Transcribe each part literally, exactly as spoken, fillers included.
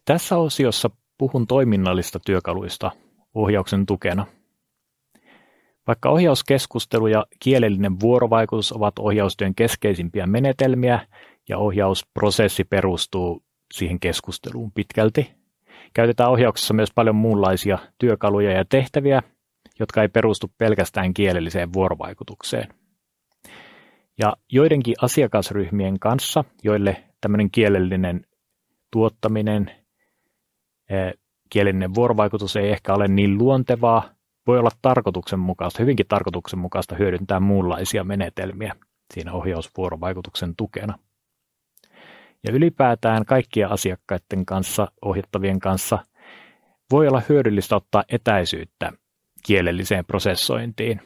Tässä osiossa puhun toiminnallista työkaluista ohjauksen tukena. Vaikka ohjauskeskustelu ja kielellinen vuorovaikutus ovat ohjaustyön keskeisimpiä menetelmiä ja ohjausprosessi perustuu siihen keskusteluun pitkälti, käytetään ohjauksessa myös paljon muunlaisia työkaluja ja tehtäviä, jotka ei perustu pelkästään kielelliseen vuorovaikutukseen. Ja joidenkin asiakasryhmien kanssa, joille tämmöinen kielellinen tuottaminen, kielellinen vuorovaikutus ei ehkä ole niin luontevaa, voi olla tarkoituksenmukaista, hyvinkin tarkoituksenmukaista hyödyntää muunlaisia menetelmiä siinä ohjausvuorovaikutuksen tukena. Ja ylipäätään kaikkien asiakkaiden kanssa, ohjattavien kanssa, voi olla hyödyllistä ottaa etäisyyttä kielelliseen prosessointiin,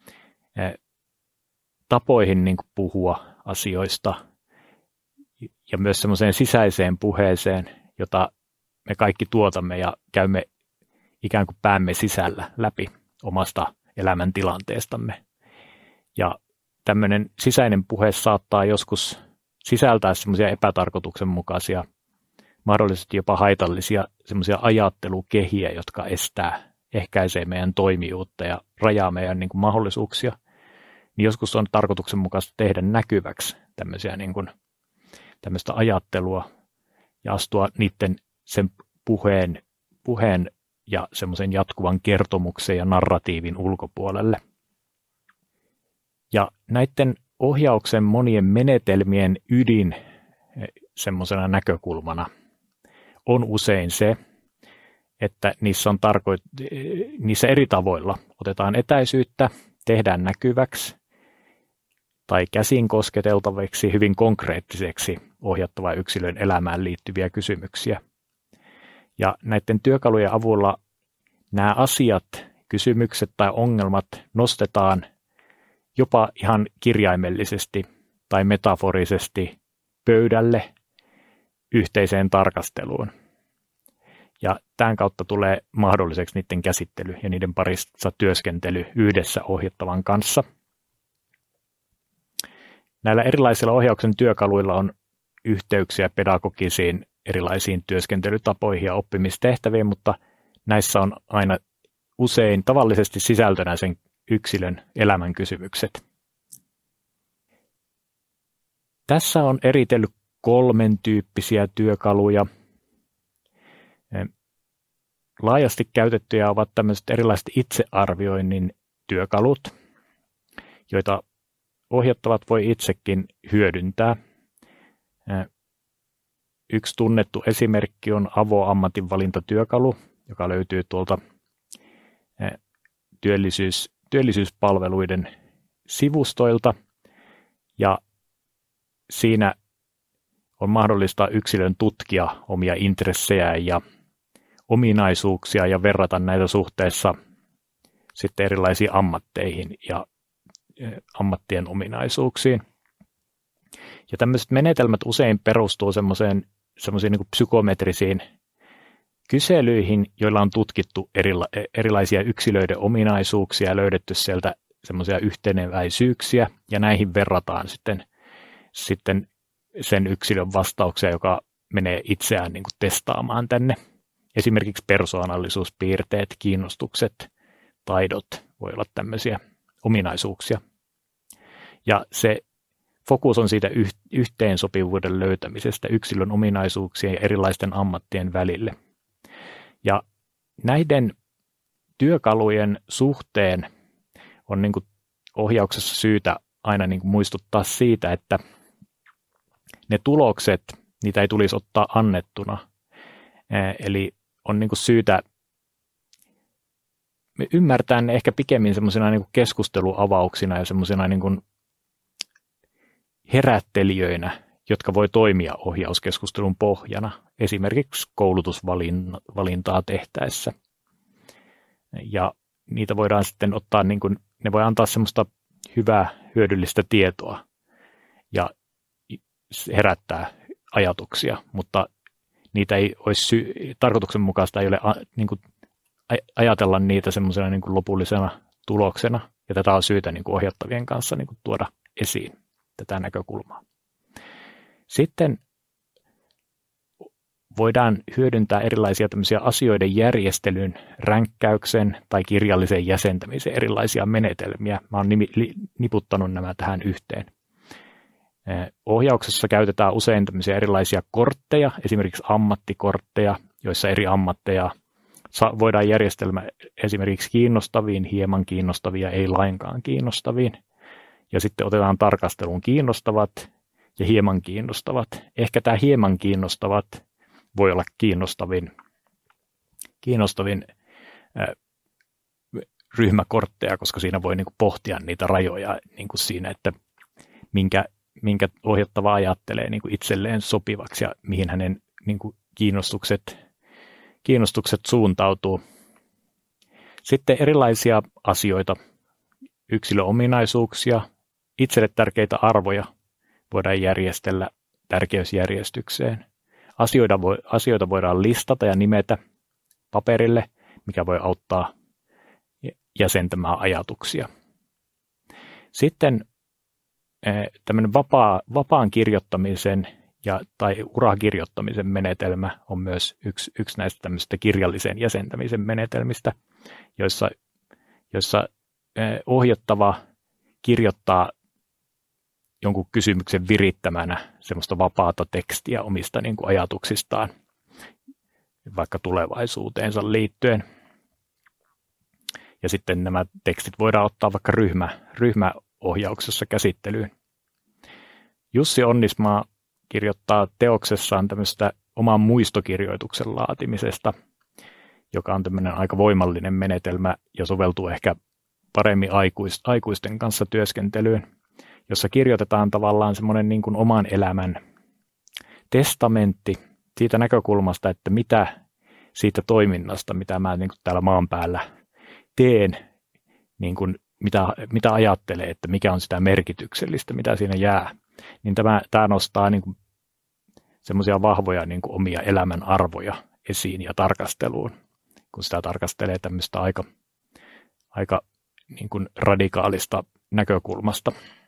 tapoihin niin kuin puhua asioista ja myös semmoiseen sisäiseen puheeseen, jota me kaikki tuotamme ja käymme ikään kuin päämme sisällä läpi omasta elämäntilanteestamme. Ja tämmöinen sisäinen puhe saattaa joskus sisältää semmoisia epätarkoituksenmukaisia, mahdollisesti jopa haitallisia semmoisia ajattelukehiä, jotka estää, ehkäisee meidän toimijuutta ja rajaa meidän niin kuin mahdollisuuksia. Niin joskus on tarkoituksenmukaista tehdä näkyväksi tämmöisiä niin kuin, tämmöistä ajattelua ja astua niiden sen puheen, puheen ja semmoisen jatkuvan kertomuksen ja narratiivin ulkopuolelle. Ja näiden ohjauksen monien menetelmien ydin semmoisena näkökulmana on usein se, että niissä, on tarkoit- niissä eri tavoilla otetaan etäisyyttä, tehdään näkyväksi tai käsin kosketeltaviksi hyvin konkreettiseksi ohjattava yksilön elämään liittyviä kysymyksiä. Ja näiden työkalujen avulla nämä asiat, kysymykset tai ongelmat nostetaan jopa ihan kirjaimellisesti tai metaforisesti pöydälle yhteiseen tarkasteluun. Ja tämän kautta tulee mahdolliseksi niiden käsittely ja niiden parissa työskentely yhdessä ohjattavan kanssa. Näillä erilaisilla ohjauksen työkaluilla on yhteyksiä pedagogisiin erilaisiin työskentelytapoihin ja oppimistehtäviin, mutta näissä on aina usein tavallisesti sisältönä sen yksilön elämän kysymykset. Tässä on eritellyt kolmen tyyppisiä työkaluja. Laajasti käytettyjä ovat tämmöiset erilaiset itsearvioinnin työkalut, joita ohjattavat voi itsekin hyödyntää. Yksi tunnettu esimerkki on avo-ammatinvalintatyökalu, joka löytyy tuolta työllisyys, työllisyyspalveluiden sivustoilta. Ja siinä on mahdollista yksilön tutkia omia intressejä ja ominaisuuksia ja verrata näitä suhteessa sitten erilaisiin ammatteihin ja ammattien ominaisuuksiin. Ja tämmöiset menetelmät usein perustuu semmoiseen semmoisiin niin kuin psykometrisiin kyselyihin, joilla on tutkittu erila- erilaisia yksilöiden ominaisuuksia ja löydetty sieltä semmoisia yhteneväisyyksiä, ja näihin verrataan sitten, sitten sen yksilön vastauksia, joka menee itseään niin kuin testaamaan tänne. Esimerkiksi persoonallisuuspiirteet, kiinnostukset, taidot voi olla tämmöisiä ominaisuuksia. Ja se fokus on siitä yhteensopivuuden löytämisestä yksilön ominaisuuksien ja erilaisten ammattien välille. Ja näiden työkalujen suhteen on niin kuin ohjauksessa syytä aina niin kuin muistuttaa siitä, että ne tulokset, niitä ei tulisi ottaa annettuna. Eli on niin kuin syytä ymmärtää ne ehkä pikemmin semmoisena niin kuin keskusteluavauksina ja semmoisena niin kuin herättelijöinä, jotka voi toimia ohjauskeskustelun pohjana, esimerkiksi koulutusvalintaa tehtäessä. Ja niitä voidaan sitten ottaa, niin kuin, ne voi antaa semmoista hyvää, hyödyllistä tietoa ja herättää ajatuksia, mutta niitä ei olisi sy- tarkoituksenmukaista ei ole a, niin kuin, ajatella niitä semmoisena niin kuin lopullisena tuloksena, ja tätä on syytä niin kuin ohjattavien kanssa niin kuin tuoda esiin tätä näkökulmaa. Sitten voidaan hyödyntää erilaisia tämmöisiä asioiden järjestelyn, ränkkäyksen tai kirjallisen jäsentämisen erilaisia menetelmiä. Mä oon niputtanut nämä tähän yhteen. Ohjauksessa käytetään usein tämmöisiä erilaisia kortteja, esimerkiksi ammattikortteja, joissa eri ammatteja voidaan järjestelmä esimerkiksi kiinnostaviin, hieman kiinnostavia, ei lainkaan kiinnostaviin. Ja sitten otetaan tarkasteluun kiinnostavat ja hieman kiinnostavat. Ehkä tämä hieman kiinnostavat voi olla kiinnostavin, kiinnostavin äh, ryhmäkortteja, koska siinä voi niin kuin pohtia niitä rajoja niin kuin siinä, että minkä, minkä ohjattava ajattelee niin kuin itselleen sopivaksi ja mihin hänen niin kuin kiinnostukset, kiinnostukset suuntautuu. Sitten erilaisia asioita, yksilöominaisuuksia, itselle tärkeitä arvoja voidaan järjestellä tärkeysjärjestykseen. Asioita, voi, asioita voidaan listata ja nimetä paperille, mikä voi auttaa jäsentämään ajatuksia. Sitten tämmöinen vapaa, vapaan kirjoittamisen ja, tai urakirjoittamisen menetelmä on myös yksi, yksi näistä tämmöisistä kirjallisen jäsentämisen menetelmistä, joissa, joissa ohjattava kirjoittaa jonkun kysymyksen virittämänä semmoista vapaata tekstiä omista niin kuin ajatuksistaan, vaikka tulevaisuuteensa liittyen. Ja sitten nämä tekstit voidaan ottaa vaikka ryhmä, ryhmäohjauksessa käsittelyyn. Jussi Onnismaa kirjoittaa teoksessaan tämmöistä oman muistokirjoituksen laatimisesta, joka on tämmöinen aika voimallinen menetelmä ja soveltuu ehkä paremmin aikuisten kanssa työskentelyyn, jossa kirjoitetaan tavallaan semmoinen niin kuin oman elämän testamentti siitä näkökulmasta, että mitä siitä toiminnasta, mitä mä niin kuin täällä maan päällä teen, niin kuin mitä, mitä ajattelee, että mikä on sitä merkityksellistä, mitä siinä jää, niin tämä, tämä nostaa niin kuin semmoisia vahvoja niin kuin omia elämän arvoja esiin ja tarkasteluun, kun sitä tarkastelee tämmöistä aika, aika niin kuin radikaalista näkökulmasta.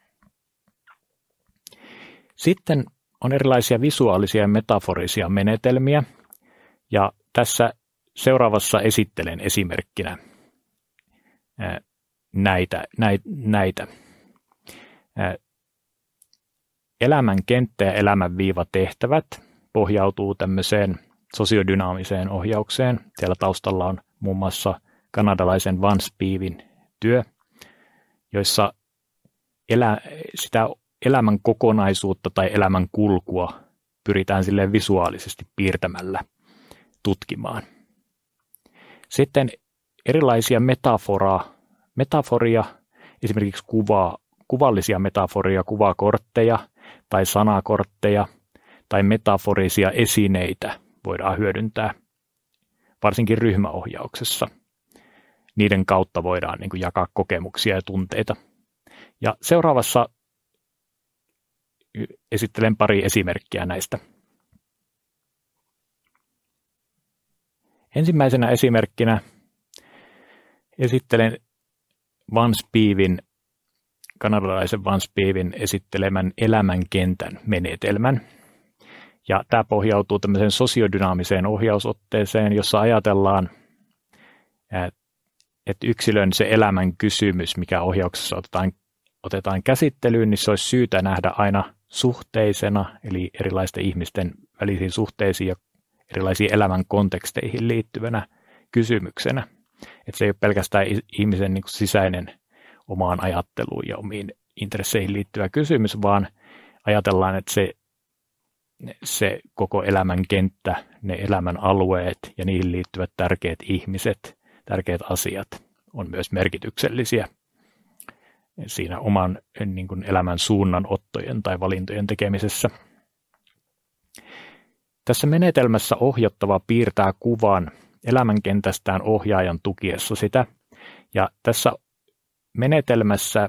Sitten on erilaisia visuaalisia ja metaforisia menetelmiä, ja tässä seuraavassa esittelen esimerkkinä näitä. näitä. Elämän kenttä ja elämän viivatehtävät pohjautuu tämmöiseen sosiodynaamiseen ohjaukseen. Siellä taustalla on muun muassa kanadalaisen Vance Peavin työ, joissa elä, sitä elämän kokonaisuutta tai elämän kulkua pyritään silleen visuaalisesti piirtämällä tutkimaan. Sitten erilaisia metaforaa, metaforia, esimerkiksi kuvaa, kuvallisia metaforia, kuvakortteja tai sanakortteja tai metaforisia esineitä voidaan hyödyntää, varsinkin ryhmäohjauksessa. Niiden kautta voidaan niin kuin jakaa kokemuksia ja tunteita. Ja seuraavassa esittelen pari esimerkkiä näistä. Ensimmäisenä esimerkkinä esittelen Vance Peavin, kanadalaisen Vance Peavin esittelemän elämänkentän menetelmän. Ja tämä pohjautuu tämmöiseen sosiodynaamiseen ohjausotteeseen, jossa ajatellaan, että yksilön se elämän kysymys, mikä ohjauksessa otetaan, otetaan käsittelyyn, niin se olisi syytä nähdä aina suhteisena, eli erilaisten ihmisten välisiin suhteisiin ja erilaisiin elämän konteksteihin liittyvänä kysymyksenä. Että se ei ole pelkästään ihmisen niin kuin sisäinen omaan ajatteluun ja omiin intresseihin liittyvä kysymys, vaan ajatellaan, että se, se koko elämän kenttä, ne elämän alueet ja niihin liittyvät tärkeät ihmiset, tärkeät asiat on myös merkityksellisiä siinä oman niin kuin elämän suunnanottojen tai valintojen tekemisessä. Tässä menetelmässä ohjattava piirtää kuvan elämänkentästään ohjaajan tukiessa sitä. Ja tässä menetelmässä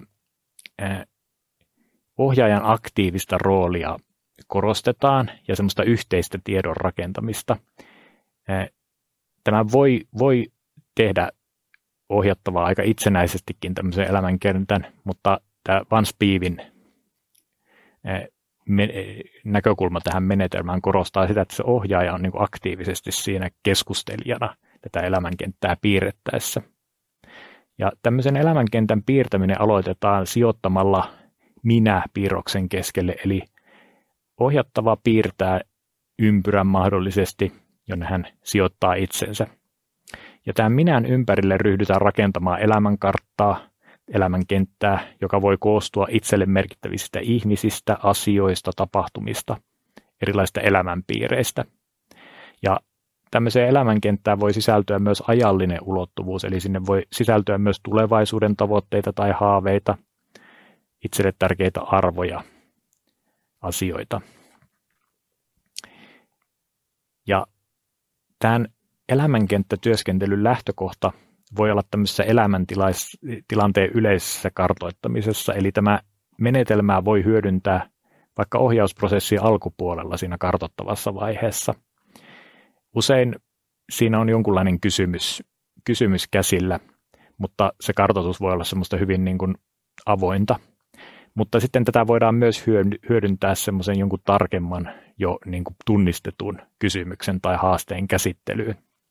ohjaajan aktiivista roolia korostetaan ja semmoista yhteistä tiedon rakentamista. Tämä voi, voi tehdä ohjattavaa aika itsenäisestikin tämmöisen elämänkentän, mutta tämä Vance Peavin näkökulma tähän menetelmään korostaa sitä, että se ohjaaja on niin kuin aktiivisesti siinä keskustelijana tätä elämänkenttää piirrettäessä. Ja tämmöisen elämänkentän piirtäminen aloitetaan sijoittamalla minä-piirroksen keskelle, eli ohjattava piirtää ympyrän mahdollisesti, jonne hän sijoittaa itsensä. Ja tämän minän ympärille ryhdytään rakentamaan elämänkarttaa, elämänkenttää, joka voi koostua itselle merkittävistä ihmisistä, asioista, tapahtumista, erilaisista elämänpiireistä. Ja tämmöiseen elämänkenttään voi sisältyä myös ajallinen ulottuvuus, eli sinne voi sisältyä myös tulevaisuuden tavoitteita tai haaveita, itselle tärkeitä arvoja, asioita. Ja tämän elämänkenttätyöskentelyn lähtökohta voi olla tämmöisessä elämäntilanteen yleisessä kartoittamisessa, eli tämä menetelmää voi hyödyntää vaikka ohjausprosessin alkupuolella siinä kartoittavassa vaiheessa. Usein siinä on jonkunlainen kysymys, kysymys käsillä, mutta se kartoitus voi olla semmoista hyvin niin kuin avointa. Mutta sitten tätä voidaan myös hyödyntää semmoisen jonkun tarkemman jo niin kuin tunnistetun kysymyksen tai haasteen käsittelyyn.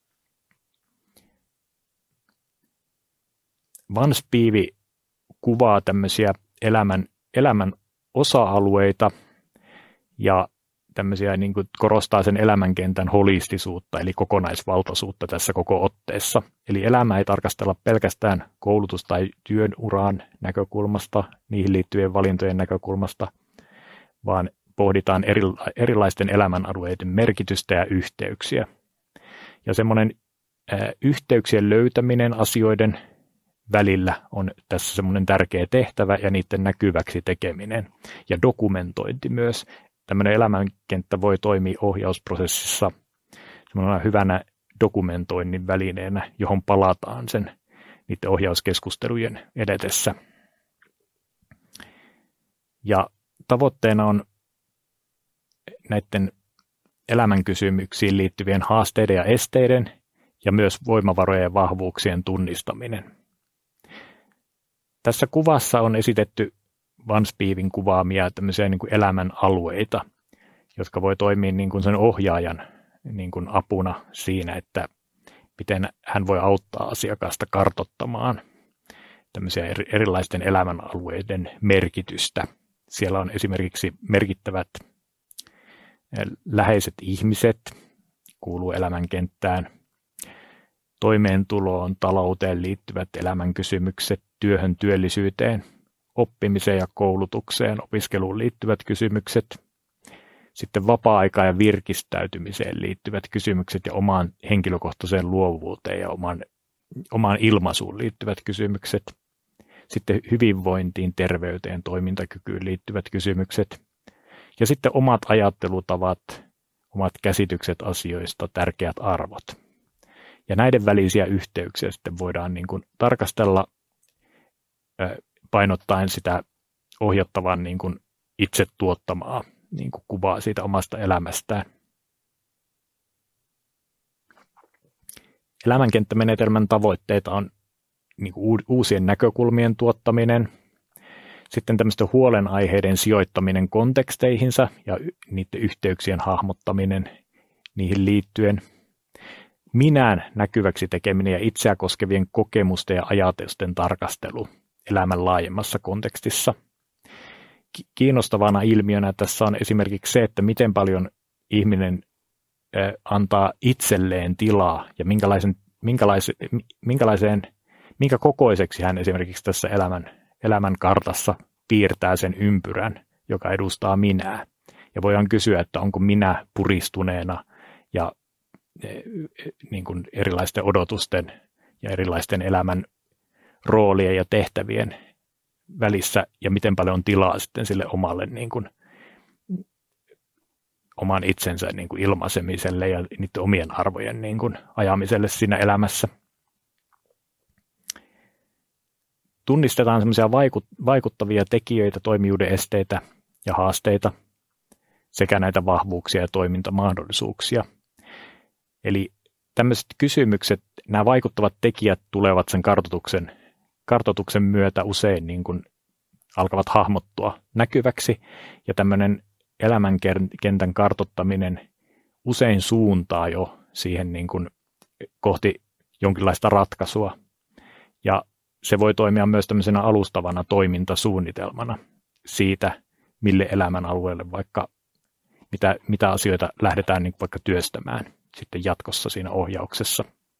Vanspiivi kuvaa tämmöisiä elämän, elämän osa-alueita ja tämmöisiä niin kuin korostaa sen elämänkentän holistisuutta, eli kokonaisvaltaisuutta tässä koko otteessa. Eli elämää ei tarkastella pelkästään koulutus- tai työn uraan näkökulmasta, niihin liittyvien valintojen näkökulmasta, vaan pohditaan erila- erilaisten elämänalueiden merkitystä ja yhteyksiä. Ja semmoinen äh, yhteyksien löytäminen asioiden välillä on tässä semmoinen tärkeä tehtävä ja niiden näkyväksi tekeminen ja dokumentointi myös. Tämmöinen elämänkenttä voi toimia ohjausprosessissa semmoisena hyvänä dokumentoinnin välineenä, johon palataan sen niiden ohjauskeskustelujen edetessä. Ja tavoitteena on näiden elämänkysymyksiin liittyvien haasteiden ja esteiden ja myös voimavarojen ja vahvuuksien tunnistaminen. Tässä kuvassa on esitetty Vanspiivin kuvaamia tämmöisiä niin kuin elämän alueita, jotka voi toimia niin kuin sen ohjaajan niin kuin apuna siinä, että miten hän voi auttaa asiakasta kartoittamaan tämmöisiä erilaisten elämänalueiden merkitystä. Siellä on esimerkiksi merkittävät läheiset ihmiset, kuuluu elämänkenttään, toimeentuloon, talouteen liittyvät elämänkysymykset, työhön, työllisyyteen, oppimiseen ja koulutukseen, opiskeluun liittyvät kysymykset, sitten vapaa-aikaan ja virkistäytymiseen liittyvät kysymykset ja omaan henkilökohtaiseen luovuuteen ja omaan, omaan ilmaisuun liittyvät kysymykset, sitten hyvinvointiin, terveyteen, toimintakykyyn liittyvät kysymykset ja sitten omat ajattelutavat, omat käsitykset asioista, tärkeät arvot. Ja näiden välisiä yhteyksiä sitten voidaan niin kuin tarkastella painottaen sitä ohjattavan niin kuin itse tuottamaa niin kuin kuvaa siitä omasta elämästään. Elämänkenttämenetelmän tavoitteita on niin kuin uusien näkökulmien tuottaminen, sitten tämmöisten huolenaiheiden sijoittaminen konteksteihinsa ja niiden yhteyksien hahmottaminen niihin liittyen, minään näkyväksi tekeminen ja itseä koskevien kokemusten ja ajatusten tarkastelu elämän laajemmassa kontekstissa. Kiinnostavana ilmiönä tässä on esimerkiksi se, että miten paljon ihminen antaa itselleen tilaa ja minkälaisen, minkälaiseen, minkälaiseen, minkä kokoiseksi hän esimerkiksi tässä elämän, elämän kartassa piirtää sen ympyrän, joka edustaa minää. Ja voidaan kysyä, että onko minä puristuneena ja niin kuin erilaisten odotusten ja erilaisten elämän roolien ja tehtävien välissä ja miten paljon on tilaa sitten sille omalle niin kuin, oman itsensä niin kuin ilmaisemiselle ja niiden omien arvojen niin kuin ajamiselle siinä elämässä. Tunnistetaan semmoisia vaikuttavia tekijöitä, toimijuuden esteitä ja haasteita sekä näitä vahvuuksia ja toimintamahdollisuuksia. Eli tämmöiset kysymykset, nämä vaikuttavat tekijät tulevat sen kartoituksen, kartoituksen myötä usein niin kuin alkavat hahmottua näkyväksi ja tämmöinen elämänkentän kartoittaminen usein suuntaa jo siihen niin kuin kohti jonkinlaista ratkaisua. Ja se voi toimia myös tämmöisenä alustavana toimintasuunnitelmana siitä, mille elämän alueelle vaikka mitä, mitä asioita lähdetään niin vaikka työstämään sitten jatkossa siinä ohjauksessa.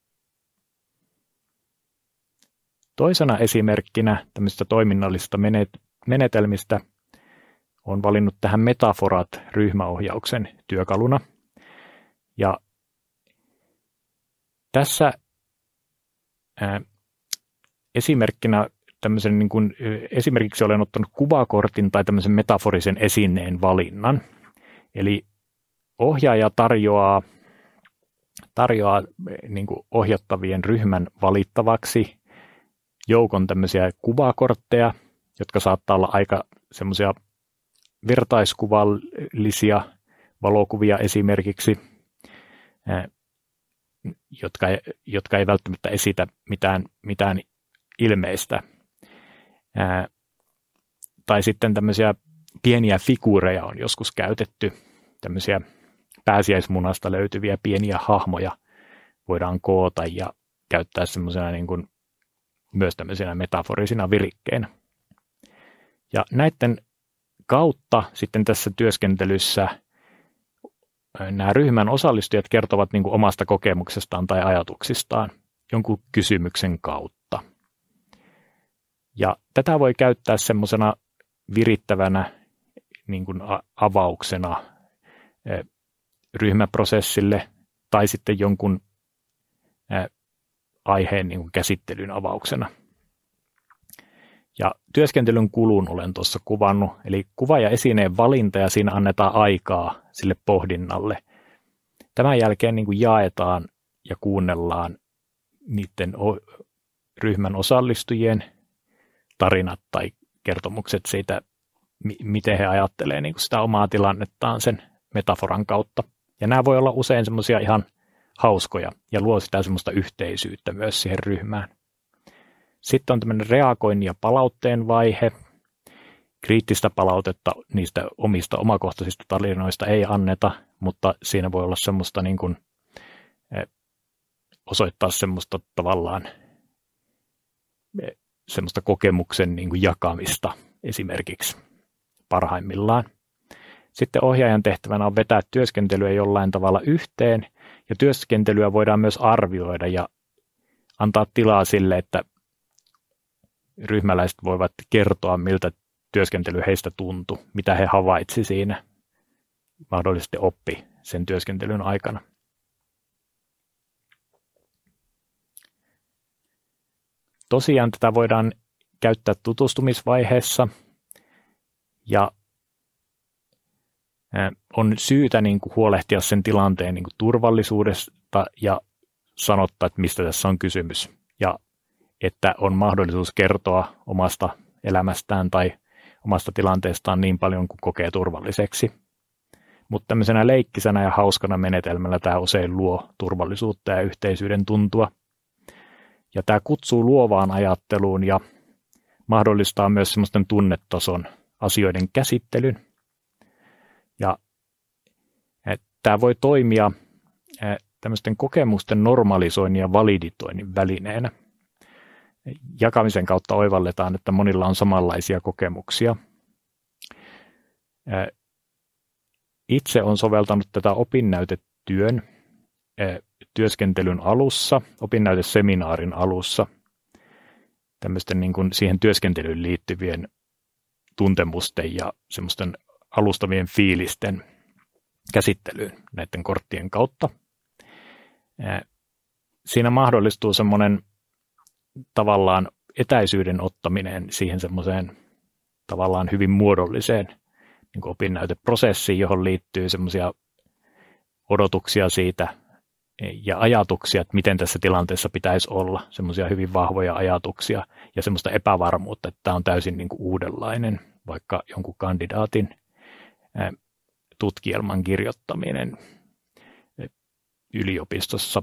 Toisena esimerkkinä tämmöisistä toiminnallisista menetelmistä olen valinnut tähän metaforat ryhmäohjauksen työkaluna. Ja tässä ää, esimerkkinä tämmöisen niin kuin, esimerkiksi olen ottanut kuvakortin tai tämmöisen metaforisen esineen valinnan. Eli ohjaaja tarjoaa, tarjoaa niin kuin ohjattavien ryhmän valittavaksi joukon tämmöisiä kuvakortteja, jotka saattaa olla aika semmoisia vertaiskuvallisia valokuvia esimerkiksi, jotka, jotka ei välttämättä esitä mitään, mitään ilmeistä. Ää, tai sitten tämmöisiä pieniä figuureja on joskus käytetty, tämmöisiä pääsiäismunasta löytyviä pieniä hahmoja voidaan koota ja käyttää semmoisena niin kuin myös tämmöisenä metaforisina virikkeinä. Ja näiden kautta sitten tässä työskentelyssä nämä ryhmän osallistujat kertovat niin kuin omasta kokemuksestaan tai ajatuksistaan jonkun kysymyksen kautta. Ja tätä voi käyttää semmoisena virittävänä niin kuin avauksena ryhmäprosessille tai sitten jonkun aiheen niin kuin käsittelyn avauksena. Ja työskentelyn kulun olen tuossa kuvannut, eli kuva ja esineen valinta ja siinä annetaan aikaa sille pohdinnalle. Tämän jälkeen niin kuin jaetaan ja kuunnellaan niiden ryhmän osallistujien tarinat tai kertomukset siitä, miten he ajattelevat niin kuin sitä omaa tilannettaan sen metaforan kautta. Ja nämä voi olla usein semmoisia ihan hauskoja ja luo sitä semmoista yhteisyyttä myös siihen ryhmään. Sitten on tämmöinen reagoinnin ja palautteen vaihe. Kriittistä palautetta niistä omista omakohtaisista tarinoista ei anneta, mutta siinä voi olla semmoista niin kuin, osoittaa semmoista tavallaan semmoista kokemuksen niin kuin jakamista esimerkiksi parhaimmillaan. Sitten ohjaajan tehtävänä on vetää työskentelyä jollain tavalla yhteen, ja työskentelyä voidaan myös arvioida ja antaa tilaa sille, että ryhmäläiset voivat kertoa, miltä työskentely heistä tuntui, mitä he havaitsi siinä, mahdollisesti oppi sen työskentelyn aikana. Tosiaan tätä voidaan käyttää tutustumisvaiheessa ja on syytä niin kuin huolehtia sen tilanteen niin kuin turvallisuudesta ja sanottaa, että mistä tässä on kysymys ja että on mahdollisuus kertoa omasta elämästään tai omasta tilanteestaan niin paljon kuin kokee turvalliseksi. Mutta tämmöisenä leikkisänä ja hauskana menetelmällä tämä usein luo turvallisuutta ja yhteisyyden tuntua. Ja tämä kutsuu luovaan ajatteluun ja mahdollistaa myös semmoisten tunnetason asioiden käsittelyn. Ja tämä voi toimia tämmöisten kokemusten normalisoinnin ja validitoinnin välineenä. Jakamisen kautta oivalletaan, että monilla on samanlaisia kokemuksia. Itse olen soveltanut tätä opinnäytetyön työskentelyn alussa, opinnäyteseminaarin alussa, tämmöisten niin kuin siihen työskentelyyn liittyvien tuntemusten ja semmoisten alustavien fiilisten käsittelyyn näiden korttien kautta. Siinä mahdollistuu semmoinen tavallaan etäisyyden ottaminen siihen semmoiseen tavallaan hyvin muodolliseen niin kuin opinnäyteprosessiin, johon liittyy semmoisia odotuksia siitä ja ajatuksia, että miten tässä tilanteessa pitäisi olla, semmoisia hyvin vahvoja ajatuksia ja semmoista epävarmuutta, että tämä on täysin niin kuin uudenlainen, vaikka jonkun kandidaatin tutkielman kirjoittaminen yliopistossa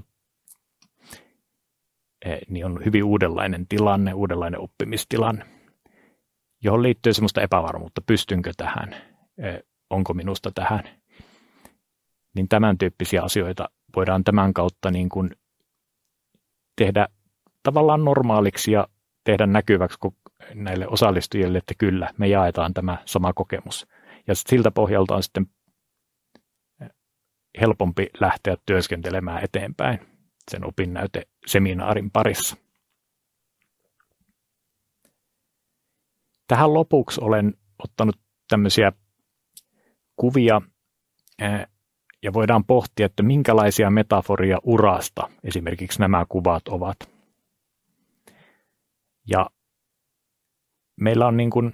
niin on hyvin uudenlainen tilanne, uudenlainen oppimistilanne, johon liittyy semmoista epävarmuutta, pystynkö tähän, onko minusta tähän. Niin tämän tyyppisiä asioita voidaan tämän kautta niin kuin tehdä tavallaan normaaliksi ja tehdä näkyväksi näille osallistujille, että kyllä, me jaetaan tämä sama kokemus. Ja siltä pohjalta on sitten helpompi lähteä työskentelemään eteenpäin sen opinnäyteseminaarin parissa. Tähän lopuksi olen ottanut tämmöisiä kuvia ja voidaan pohtia, että minkälaisia metaforia urasta esimerkiksi nämä kuvat ovat. Ja meillä on niin kuin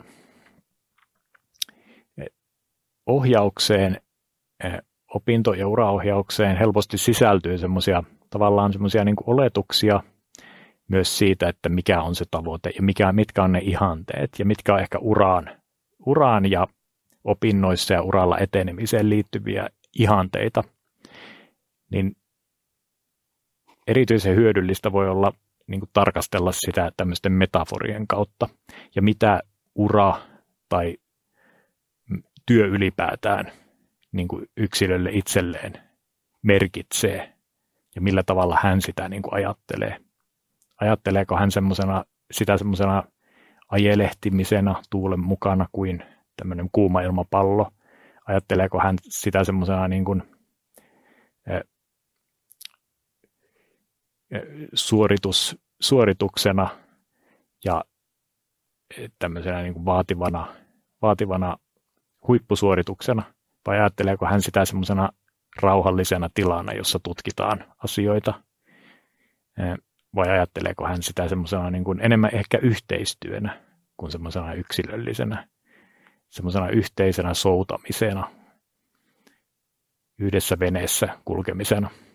ohjaukseen, opinto- ja uraohjaukseen helposti sisältyy semmoisia tavallaan semmoisia niin kuin oletuksia myös siitä, että mikä on se tavoite ja mikä, mitkä on ne ihanteet ja mitkä on ehkä uraan, uraan ja opinnoissa ja uralla etenemiseen liittyviä ihanteita. Niin erityisen hyödyllistä voi olla niin kuin tarkastella sitä tämmöisten metaforien kautta ja mitä ura tai työ ylipäätään niin kuin yksilölle itselleen merkitsee ja millä tavalla hän sitä niin kuin ajattelee. Ajatteleeko hän semmosena, sitä semmoisena ajelehtimisena tuulen mukana kuin tämmöinen kuuma ilmapallo? Ajatteleeko hän sitä semmoisena niin kuin suoritus, suorituksena ja tämmöisenä niin kuin vaativana, vaativana huippusuorituksena? Vai ajatteleeko hän sitä semmoisena rauhallisena tilana, jossa tutkitaan asioita? Vai ajatteleeko hän sitä semmoisena niin kuin enemmän ehkä yhteistyönä kuin semmoisena yksilöllisenä, semmoisena yhteisenä soutamisena, yhdessä veneessä kulkemisena?